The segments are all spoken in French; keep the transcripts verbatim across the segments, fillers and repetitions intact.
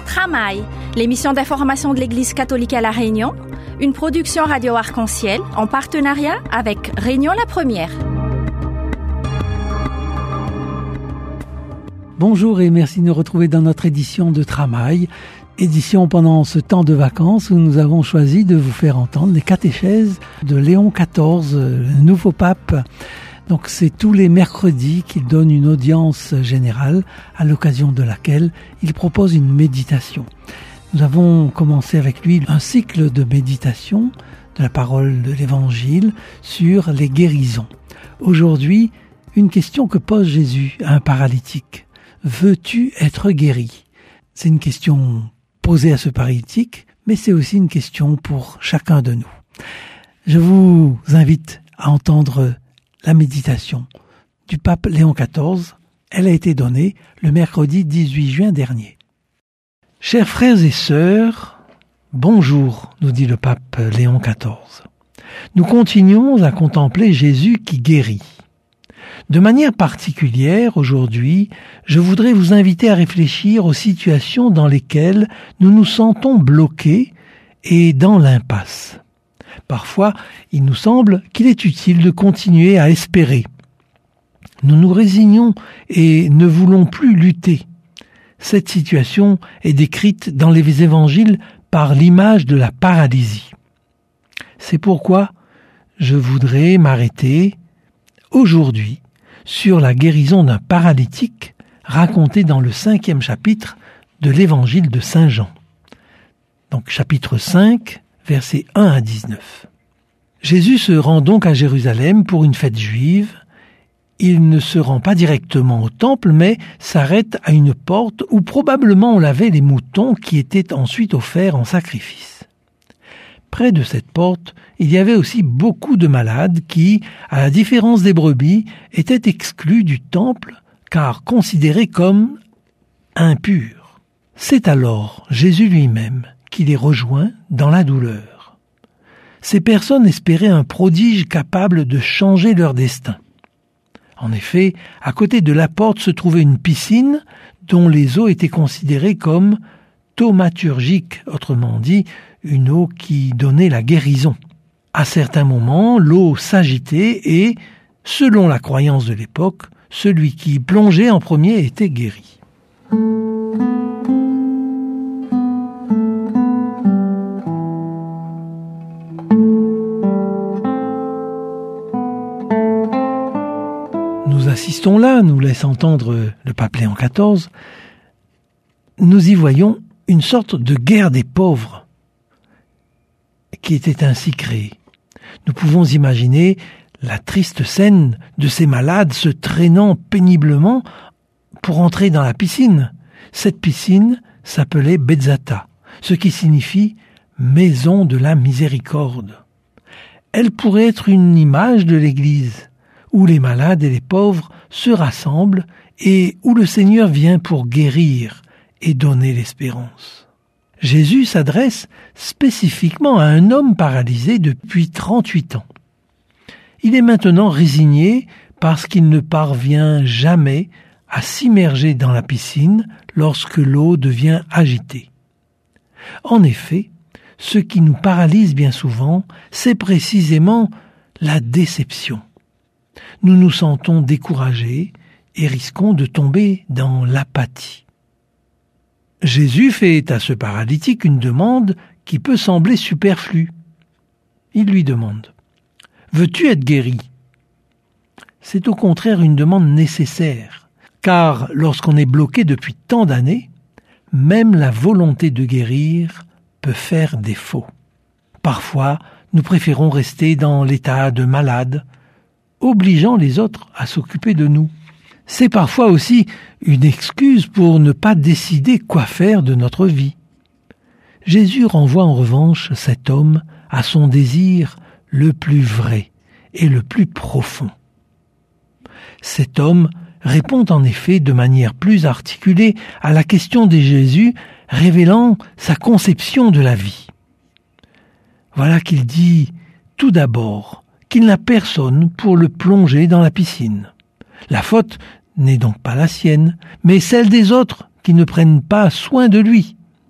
Tramail, l'émission d'information de l'Église catholique à La Réunion, une production Radio Arc-en-Ciel en partenariat avec Réunion la Première. Bonjour et merci de nous retrouver dans notre édition de Tramail, édition pendant ce temps de vacances où nous avons choisi de vous faire entendre les catéchèses de Léon quatorze, le nouveau pape. Donc c'est tous les mercredis qu'il donne une audience générale à l'occasion de laquelle il propose une méditation. Nous avons commencé avec lui un cycle de méditation de la parole de l'Évangile sur les guérisons. Aujourd'hui, une question que pose Jésus à un paralytique. Veux-tu être guéri ? C'est une question posée à ce paralytique, mais c'est aussi une question pour chacun de nous. Je vous invite à entendre la méditation du pape Léon quatorze. Elle a été donnée le mercredi dix-huit juin dernier. Chers frères et sœurs, bonjour, nous dit le pape Léon quatorze. Nous continuons à contempler Jésus qui guérit. De manière particulière, aujourd'hui, je voudrais vous inviter à réfléchir aux situations dans lesquelles nous nous sentons bloqués et dans l'impasse. Parfois, il nous semble qu'il est utile de continuer à espérer. Nous nous résignons et ne voulons plus lutter. Cette situation est décrite dans les évangiles par l'image de la paralysie. C'est pourquoi je voudrais m'arrêter aujourd'hui sur la guérison d'un paralytique racontée dans le cinquième chapitre de l'évangile de Saint Jean. Donc chapitre cinq, versets un à dix-neuf. Jésus se rend donc à Jérusalem pour une fête juive. Il ne se rend pas directement au temple, mais s'arrête à une porte où probablement on lavait les moutons qui étaient ensuite offerts en sacrifice. Près de cette porte, il y avait aussi beaucoup de malades qui, à la différence des brebis, étaient exclus du temple car considérés comme impurs. C'est alors Jésus lui-même qui les rejoint dans la douleur. Ces personnes espéraient un prodige capable de changer leur destin. En effet, à côté de la porte se trouvait une piscine dont les eaux étaient considérées comme thaumaturgiques, autrement dit, une eau qui donnait la guérison. À certains moments, l'eau s'agitait et, selon la croyance de l'époque, celui qui plongeait en premier était guéri. Nous assistons là, nous laisse entendre le pape Léon quatorze, nous y voyons une sorte de guerre des pauvres qui était ainsi créée. Nous pouvons imaginer la triste scène de ces malades se traînant péniblement pour entrer dans la piscine. Cette piscine s'appelait Betzata, ce qui signifie « maison de la miséricorde ». Elle pourrait être une image de l'Église, où les malades et les pauvres se rassemblent et où le Seigneur vient pour guérir et donner l'espérance. Jésus s'adresse spécifiquement à un homme paralysé depuis trente-huit ans. Il est maintenant résigné parce qu'il ne parvient jamais à s'immerger dans la piscine lorsque l'eau devient agitée. En effet, ce qui nous paralyse bien souvent, c'est précisément la déception. Nous nous sentons découragés et risquons de tomber dans l'apathie. Jésus fait à ce paralytique une demande qui peut sembler superflue. Il lui demande « Veux-tu être guéri ?» C'est au contraire une demande nécessaire, car lorsqu'on est bloqué depuis tant d'années, même la volonté de guérir peut faire défaut. Parfois, nous préférons rester dans l'état de malade, obligeant les autres à s'occuper de nous. C'est parfois aussi une excuse pour ne pas décider quoi faire de notre vie. Jésus renvoie en revanche cet homme à son désir le plus vrai et le plus profond. Cet homme répond en effet de manière plus articulée à la question de Jésus, révélant sa conception de la vie. Voilà qu'il dit tout d'abord qu'il n'a personne pour le plonger dans la piscine. La faute n'est donc pas la sienne, mais celle des autres qui ne prennent pas soin de lui.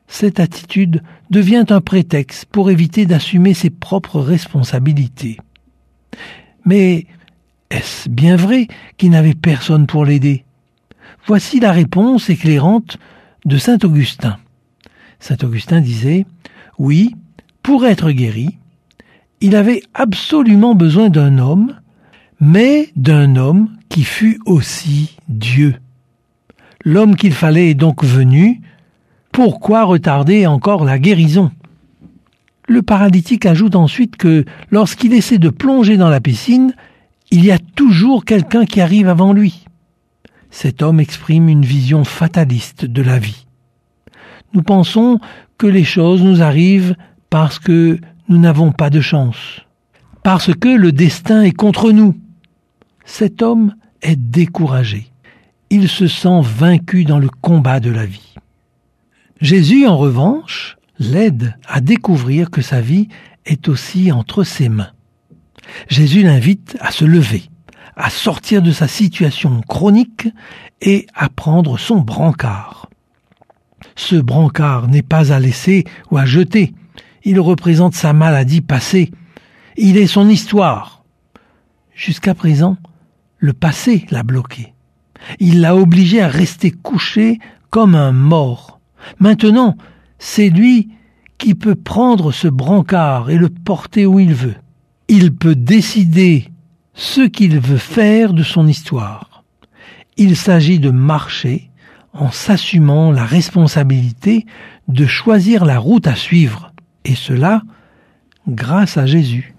cette attitude devient un prétexte pour éviter d'assumer ses propres responsabilités. Mais est-ce bien vrai qu'il n'avait personne pour l'aider ? Voici la réponse éclairante de saint Augustin. Saint Augustin disait « Oui, pour être guéri, il avait absolument besoin d'un homme, mais d'un homme qui fût aussi Dieu. L'homme qu'il fallait est donc venu. Pourquoi retarder encore la guérison ?» Le paralytique ajoute ensuite que lorsqu'il essaie de plonger dans la piscine, il y a toujours quelqu'un qui arrive avant lui. Cet homme exprime une vision fataliste de la vie. Nous pensons que les choses nous arrivent parce que nous n'avons pas de chance, parce que le destin est contre nous. Cet homme est découragé. Il se sent vaincu dans le combat de la vie. Jésus, en revanche, l'aide à découvrir que sa vie est aussi entre ses mains. Jésus l'invite à se lever, à sortir de sa situation chronique et à prendre son brancard. Ce brancard n'est pas à laisser ou à jeter. Il représente sa maladie passée. Il est son histoire. Jusqu'à présent, le passé l'a bloqué. Il l'a obligé à rester couché comme un mort. Maintenant, c'est lui qui peut prendre ce brancard et le porter où il veut. Il peut décider ce qu'il veut faire de son histoire. Il s'agit de marcher en s'assumant la responsabilité de choisir la route à suivre, et cela grâce à Jésus.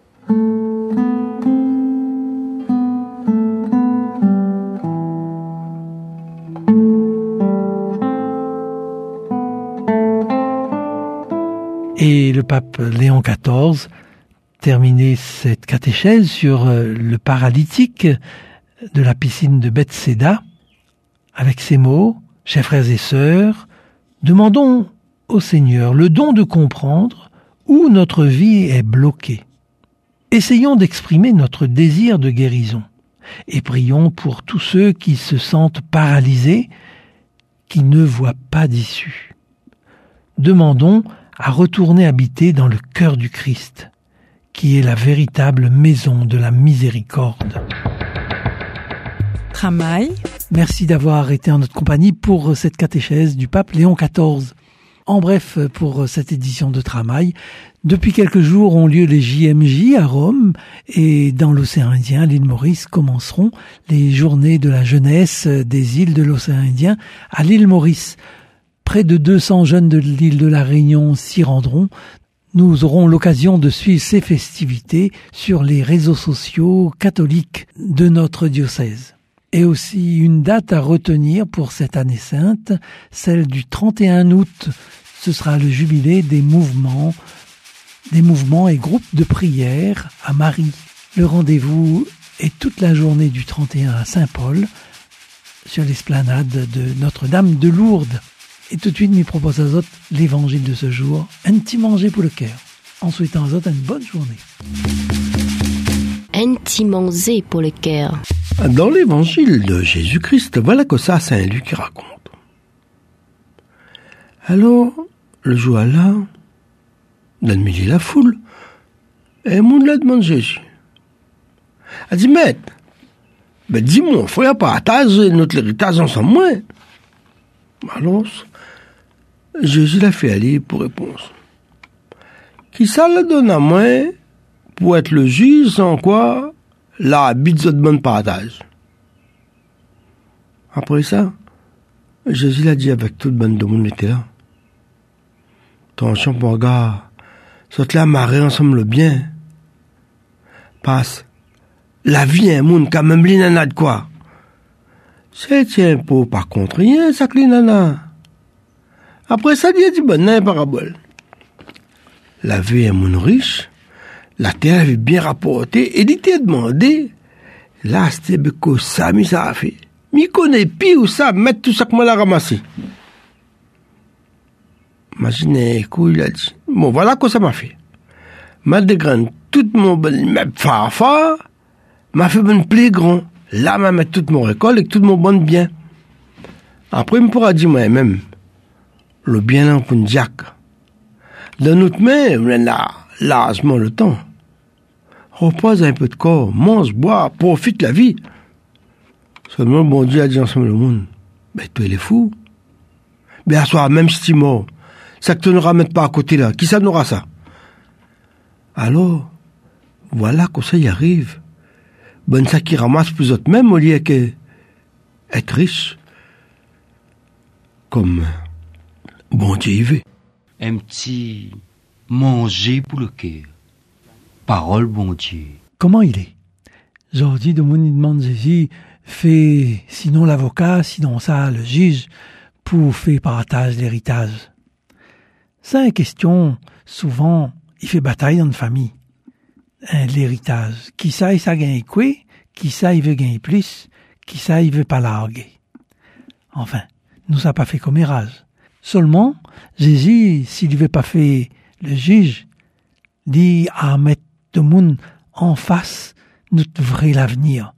Et le pape Léon quatorze terminait cette catéchèse sur le paralytique de la piscine de Bethséda avec ces mots: « Chers frères et sœurs, demandons au Seigneur le don de comprendre où notre vie est bloquée. Essayons d'exprimer notre désir de guérison et prions pour tous ceux qui se sentent paralysés, qui ne voient pas d'issue. Demandons à retourner habiter dans le cœur du Christ, qui est la véritable maison de la miséricorde. » Tramail. Merci d'avoir été en notre compagnie pour cette catéchèse du pape Léon quatorze. En bref, pour cette édition de Tramail, depuis quelques jours ont lieu les J M J à Rome, et dans l'océan Indien, à l'île Maurice, commenceront les journées de la jeunesse des îles de l'océan Indien à l'île Maurice. Près de deux cents jeunes de l'île de la Réunion s'y rendront. Nous aurons l'occasion de suivre ces festivités sur les réseaux sociaux catholiques de notre diocèse. Et aussi une date à retenir pour cette année sainte, celle du trente et un août. Ce sera le jubilé des mouvements, des mouvements et groupes de prière à Marie. Le rendez-vous est toute la journée du trente et un à Saint-Paul, sur l'esplanade de Notre-Dame de Lourdes. Et tout de suite, m'y propose à autres l'évangile de ce jour, un petit manger pour le cœur, en souhaitant à autres une bonne journée. Un petit manger pour le cœur. Dans l'évangile de Jésus-Christ, voilà que ça, Saint Luc raconte. Alors, le jour là, d'admirer la foule, et mon l'a demande Jésus. Elle dit, maître, ben dis-moi, faut y partager notre héritage ensemble, moi. Alors, Jésus l'a fait aller pour réponse. Qui ça le donne à moi pour être le juge sans quoi la bite de bonne partage. Après ça, Jésus l'a dit avec toute bonne de monde était là. Attention pour gars, soit là marrer ensemble le bien. Passe. La vie est un monde quand même l'inanade quoi. C'est tiens pour par contre rien ça que l'inana. Après ça il a dit bonne nain parabole. La vie est un monde riche. La terre avait bien rapporté et il était demandé. Là c'était que ça mais ça a fait. Mi connaît pire ou ça mettre tout ça que moi l'a ramassé. Imaginez quoi il a dit. Bon voilà quoi ça m'a fait. M'a dégrande tout mon bon m'a farfa m'a fait bon plus grand. Là m'a mettre toute mon récolte et tout mon bon bien. Après il me pourra dire moi-même. le bien en pour Jack. Dans notre main, on a largement le temps. Repose un peu de corps, mange, bois, profite la vie. Seulement, bon Dieu a dit ensemble le monde, ben, toi, il est fou. Ben, à soi, même si tu es mort, ça que tu ne ramènes pas à côté là, qui ça n'aura ça? Alors, voilà que ça y arrive. Ben, ça qui ramasse plus autres même au lieu que être riche. Comme bon Dieu y veut. Un petit manger pour le cœur. Parole bon Dieu. Comment il est? Aujourd'hui, de mon demande Jésus fait sinon l'avocat, sinon ça le juge pour faire partage l'héritage. C'est une question, souvent, il fait bataille dans une famille. Hein, l'héritage. Qui ça, il ça gagne quoi? Qui ça, il veut gagner plus? Qui ça, il veut pas larguer? Enfin, nous ça pas fait commérage. Seulement, Jésus, s'il veut pas faire le juge, dit à mettre tout le monde en face notre vrai l'avenir.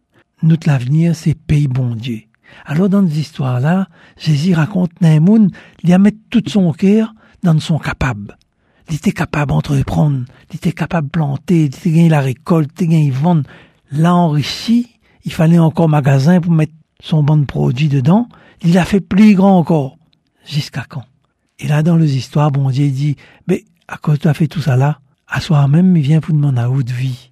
Notre l'avenir, c'est pays bon Dieu. Alors, dans ces histoires-là, Jésus raconte un monde, il a mettre tout son cœur dans son capable. Il était capable d'entreprendre, il était capable de planter, il était gagner la récolte, il était gagner vendre. Là, enrichi, il fallait encore magasin pour mettre son bon produit dedans. Il a fait plus grand encore. Jusqu'à quand? Et là, dans les histoires, bon Dieu dit, mais à cause tu as fait tout ça là, à soi-même, il vient pour demander à haute vie.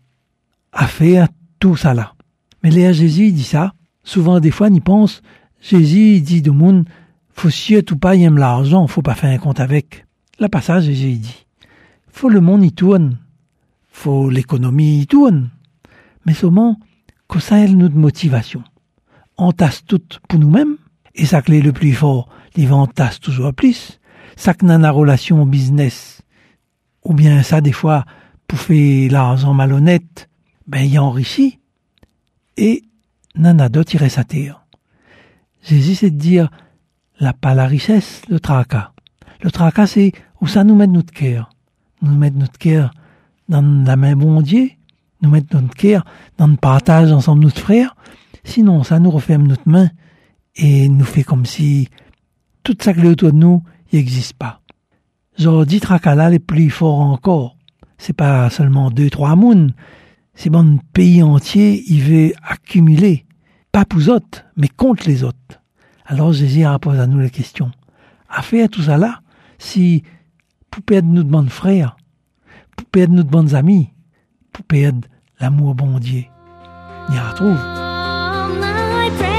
À faire tout ça là. Mais là, Jésus, il dit ça. Souvent, des fois, on y pense. Jésus, il dit de monde, faut chier tout pas, il aime l'argent, faut pas faire un compte avec. Là, passage, Jésus, il dit, faut le monde y tourne. Faut l'économie y tourne. Mais seulement, que ça ait notre motivation. On tasse tout pour nous-mêmes. Et ça que l'est le plus fort, les ventes tassent toujours plus. Ça que dans la relation business, ou bien ça, des fois, pour faire l'argent malhonnête, ben, il enrichit. Et, nana d'autres, il reste à terre. Jésus, c'est de dire, là, pas la richesse, le tracas. Le tracas, c'est où ça nous met notre cœur. Nous mettre notre cœur dans la main bon Dieu, nous mettre notre cœur dans le partage ensemble notre frères. Sinon, ça nous referme notre main et nous fait comme si tout ça qui est autour de nous, il n'existe pas. Genre, dit tracas là, les plus forts encore. C'est pas seulement deux, trois mounes. C'est bon, pays entier, il veut accumuler. Pas pour les autres, mais contre les autres. Alors Jésus pose à nous la question. À faire tout ça là, si pour perdre notre bons frères, pour perdre notre bons amis, pour perdre l'amour bon Dieu, il y a retrouve.